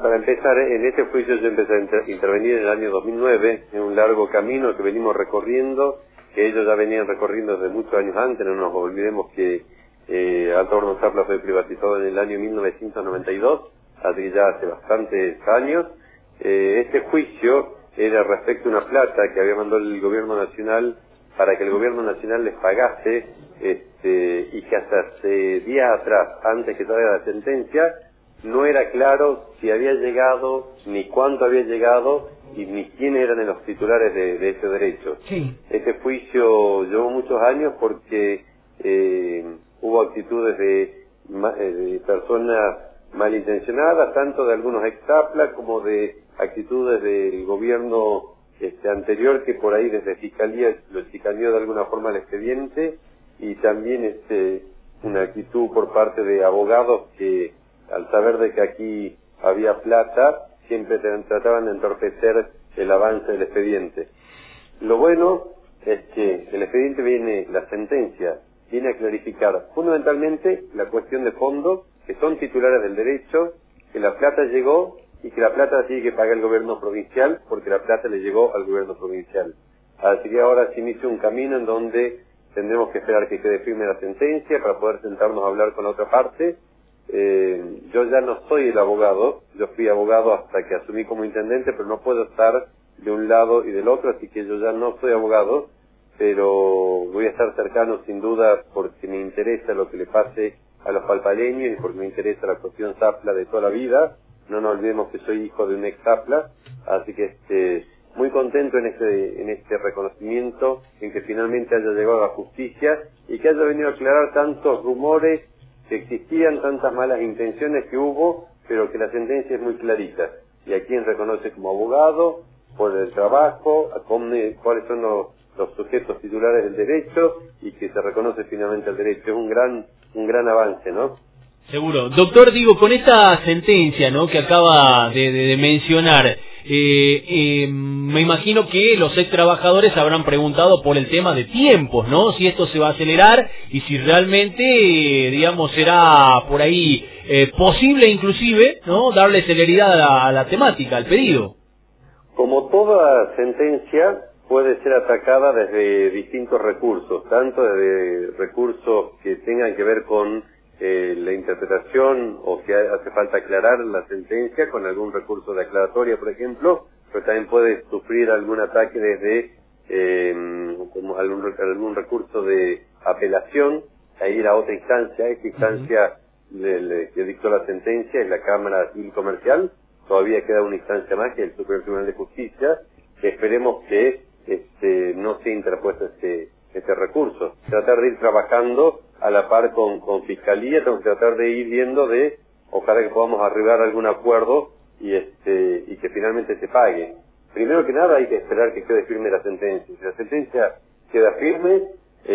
Para empezar, en este juicio yo empecé a intervenir en el año 2009, en un largo camino que venimos recorriendo, que ellos ya venían recorriendo desde muchos años antes. No nos olvidemos que Alto Hornos Zapla fue privatizado en el año 1992, así que ya hace bastantes años. Este juicio era respecto a una plata que había mandado el gobierno nacional para que el gobierno nacional les pagase, y que hasta hace días atrás, antes que salga la sentencia, no era claro si había llegado, ni cuánto había llegado, y ni quiénes eran los titulares de ese derecho. Sí. Este juicio llevó muchos años porque hubo actitudes de personas malintencionadas, tanto de algunos ex-Zapla como de actitudes del gobierno anterior, que por ahí desde Fiscalía lo chicaneó de alguna forma el expediente, y también una actitud por parte de abogados que, al saber de que aquí había plata, siempre trataban de entorpecer el avance del expediente. Lo bueno es que el expediente la sentencia viene a clarificar fundamentalmente la cuestión de fondo, que son titulares del derecho, que la plata llegó y que la plata la tiene que pagar el gobierno provincial, porque la plata le llegó al gobierno provincial. Así que ahora se inicia un camino en donde tendremos que esperar que quede firme la sentencia para poder sentarnos a hablar con la otra parte. Yo ya no soy el abogado, yo fui abogado hasta que asumí como intendente, pero no puedo estar de un lado y del otro, así que yo ya no soy abogado, pero voy a estar cercano sin duda porque me interesa lo que le pase a los palpaleños y porque me interesa la cuestión Zapla de toda la vida. No nos olvidemos que soy hijo de un ex Zapla, así que muy contento en este reconocimiento, en que finalmente haya llegado a la justicia y que haya venido a aclarar tantos rumores que existían, tantas malas intenciones que hubo, pero que la sentencia es muy clarita. Y a quien reconoce como abogado, por el trabajo, cuáles son los sujetos titulares del derecho, y que se reconoce finalmente el derecho. Es un gran avance, ¿no? Seguro. Doctor, digo, con esta sentencia, ¿no?, que acaba de mencionar, me imagino que los ex trabajadores habrán preguntado por el tema de tiempos, ¿no? Si esto se va a acelerar y si realmente, digamos, será por ahí posible inclusive, ¿no?, darle celeridad a la temática, al pedido. Como toda sentencia, puede ser atacada desde distintos recursos, tanto desde recursos que tengan que ver con la interpretación, o que hace falta aclarar la sentencia con algún recurso de aclaratoria, por ejemplo, pero también puede sufrir algún ataque desde como algún recurso de apelación, a ir a otra instancia. Esta instancia que dictó la sentencia es la Cámara Civil Comercial. Todavía queda una instancia más, que es el Superior Tribunal de Justicia, que esperemos que no sea interpuesto este recurso. Tratar de ir trabajando a la par con Fiscalía, tenemos que tratar de ir viendo ojalá que podamos arribar a algún acuerdo y que finalmente se pague. Primero que nada hay que esperar que quede firme la sentencia. Si la sentencia queda firme,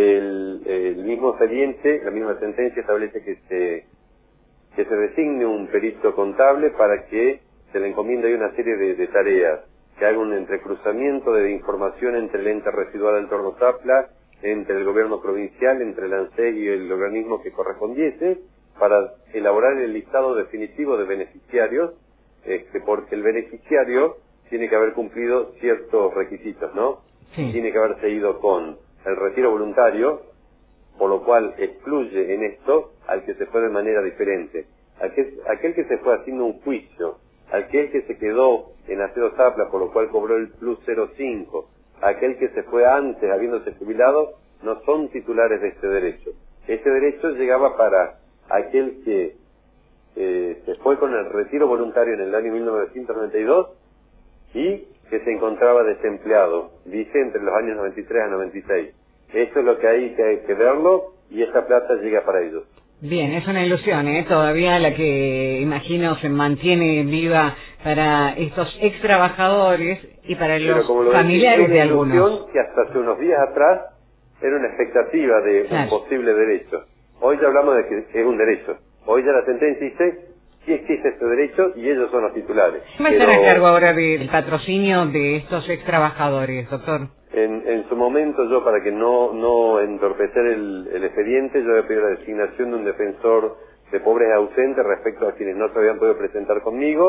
el mismo expediente, la misma sentencia establece que se designe un perito contable para que se le encomiende una serie de tareas, que haga un entrecruzamiento de información entre el ente residual del Alto Hornos Zapla, entre el gobierno provincial, entre el ANSES y el organismo que correspondiese, para elaborar el listado definitivo de beneficiarios, porque el beneficiario tiene que haber cumplido ciertos requisitos, ¿no? Sí. Tiene que haberse ido con el retiro voluntario, por lo cual excluye en esto al que se fue de manera diferente. Aquel que se fue haciendo un juicio, aquel que se quedó en Acero Zapla, por lo cual cobró el plus 0,5, aquel que se fue antes habiéndose jubilado, no son titulares de este derecho. Este derecho llegaba para aquel que se fue con el retiro voluntario en el año 1992 y que se encontraba desempleado, dice, entre los años 93 a 96. Eso es lo que hay que verlo, y esa plata llega para ellos. Bien, es una ilusión, todavía la que imagino se mantiene viva para estos ex trabajadores y para los familiares de algunos. Una ilusión que hasta hace unos días atrás era una expectativa de un posible derecho. Hoy ya hablamos de que es un derecho. Hoy ya la sentencia dice sí existe este derecho y ellos son los titulares. ¿Cómo estará a cargo ahora del patrocinio de estos ex trabajadores, doctor? En su momento, yo, para que no entorpecer el expediente, yo voy a pedir la designación de un defensor de pobres ausentes respecto a quienes no se habían podido presentar conmigo.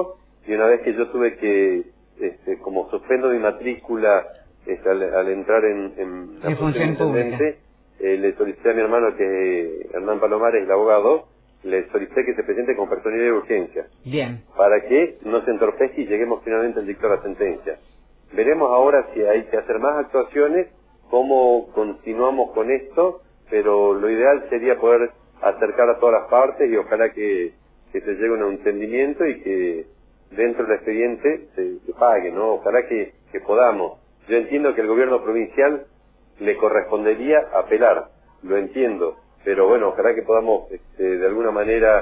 y una vez que yo tuve que, como suspendo mi matrícula al entrar en la función intendente, le solicité a mi hermano, que Hernán Palomares, el abogado, le solicité que se presente con personalidad de urgencia. Bien. Para que no se entorpezca y lleguemos finalmente al dictar la sentencia. Veremos ahora si hay que hacer más actuaciones, cómo continuamos con esto, pero lo ideal sería poder acercar a todas las partes y ojalá que se llegue a un entendimiento y que dentro del expediente se pague, ¿no? Ojalá que podamos. Yo entiendo que el gobierno provincial le correspondería apelar, lo entiendo, pero bueno, ojalá que podamos de alguna manera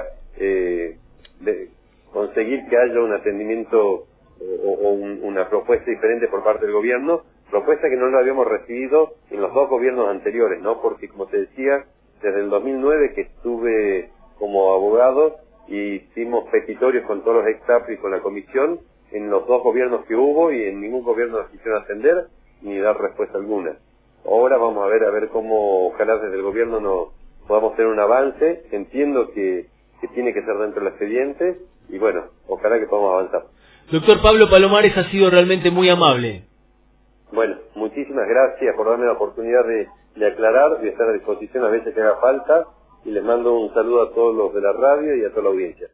conseguir que haya un atendimiento o una propuesta diferente por parte del gobierno, propuesta que no la habíamos recibido en los dos gobiernos anteriores, ¿no? Porque, como te decía, desde el 2009 que estuve como abogado y hicimos petitorios con todos los ex-APRI y con la comisión en los dos gobiernos que hubo, y en ningún gobierno nos quisieron atender ni dar respuesta alguna. Ahora vamos a ver cómo, ojalá desde el gobierno nos podamos tener un avance. Entiendo que tiene que ser dentro del expediente y bueno, ojalá que podamos avanzar. Doctor Pablo Palomares, ha sido realmente muy amable. Bueno, muchísimas gracias por darme la oportunidad de aclarar, de estar a disposición a veces que haga falta, y les mando un saludo a todos los de la radio y a toda la audiencia.